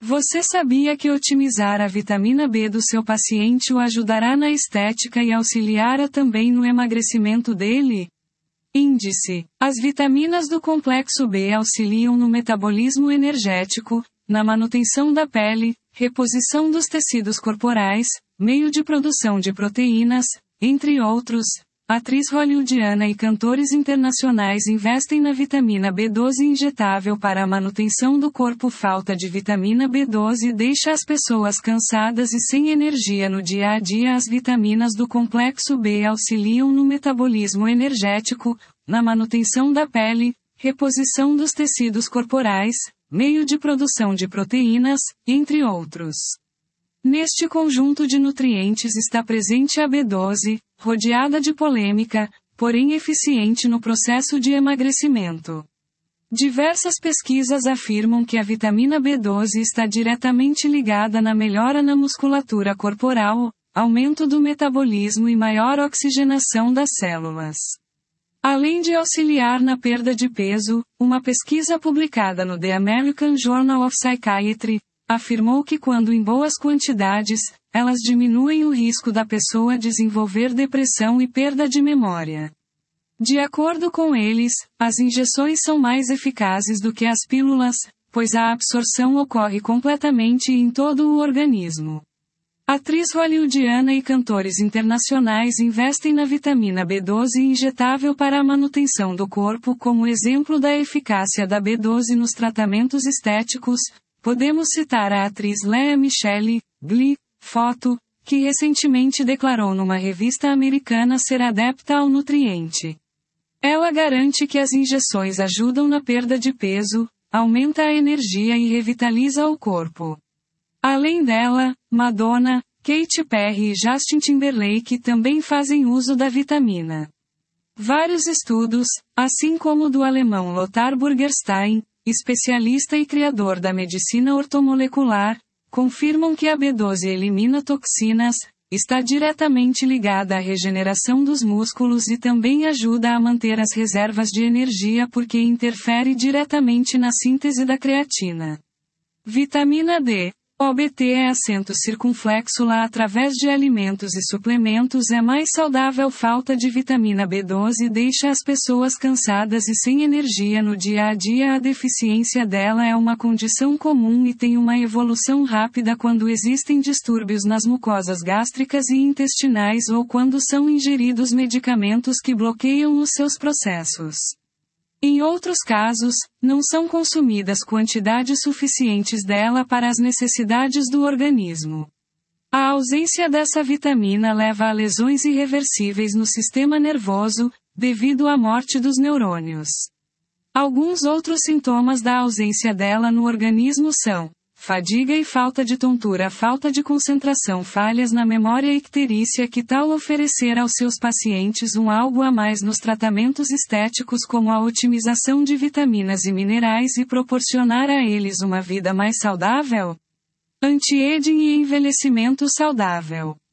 Você sabia que otimizar a vitamina B do seu paciente o ajudará na estética e auxiliará também no emagrecimento dele? Índice: as vitaminas do complexo B auxiliam no metabolismo energético, na manutenção da pele, reposição dos tecidos corporais, meio de produção de proteínas, entre outros. Atriz hollywoodiana e cantores internacionais investem na vitamina B12 injetável para a manutenção do corpo. Falta de vitamina B12 deixa as pessoas cansadas e sem energia no dia a dia. As vitaminas do complexo B auxiliam no metabolismo energético, na manutenção da pele, reposição dos tecidos corporais, meio de produção de proteínas, entre outros. Neste conjunto de nutrientes está presente a B12, rodeada de polêmica, porém eficiente no processo de emagrecimento. Diversas pesquisas afirmam que a vitamina B12 está diretamente ligada na melhora na musculatura corporal, aumento do metabolismo e maior oxigenação das células. Além de auxiliar na perda de peso, uma pesquisa publicada no The American Journal of Psychiatry afirmou que quando em boas quantidades, elas diminuem o risco da pessoa desenvolver depressão e perda de memória. De acordo com eles, as injeções são mais eficazes do que as pílulas, pois a absorção ocorre completamente em todo o organismo. Atriz hollywoodiana e cantores internacionais investem na vitamina B12 injetável para a manutenção do corpo. Como exemplo da eficácia da B12 nos tratamentos estéticos, podemos citar a atriz Lea Michele, Glee, Foto, que recentemente declarou numa revista americana ser adepta ao nutriente. Ela garante que as injeções ajudam na perda de peso, aumenta a energia e revitaliza o corpo. Além dela, Madonna, Katy Perry e Justin Timberlake também fazem uso da vitamina. Vários estudos, assim como o do alemão Lothar Burgerstein, especialista e criador da medicina ortomolecular, confirmam que a B12 elimina toxinas, está diretamente ligada à regeneração dos músculos e também ajuda a manter as reservas de energia porque interfere diretamente na síntese da creatina. Vitamina D. Obter é acento circunflexo lá através de alimentos e suplementos é mais saudável. Falta de vitamina B12 deixa as pessoas cansadas e sem energia no dia a dia. A deficiência dela é uma condição comum e tem uma evolução rápida quando existem distúrbios nas mucosas gástricas e intestinais ou quando são ingeridos medicamentos que bloqueiam os seus processos. Em outros casos, não são consumidas quantidades suficientes dela para as necessidades do organismo. A ausência dessa vitamina leva a lesões irreversíveis no sistema nervoso, devido à morte dos neurônios. Alguns outros sintomas da ausência dela no organismo são fadiga e falta de tontura, falta de concentração, falhas na memória e icterícia. Que tal oferecer aos seus pacientes algo a mais nos tratamentos estéticos, como a otimização de vitaminas e minerais, e proporcionar a eles uma vida mais saudável? Anti-aging e envelhecimento saudável.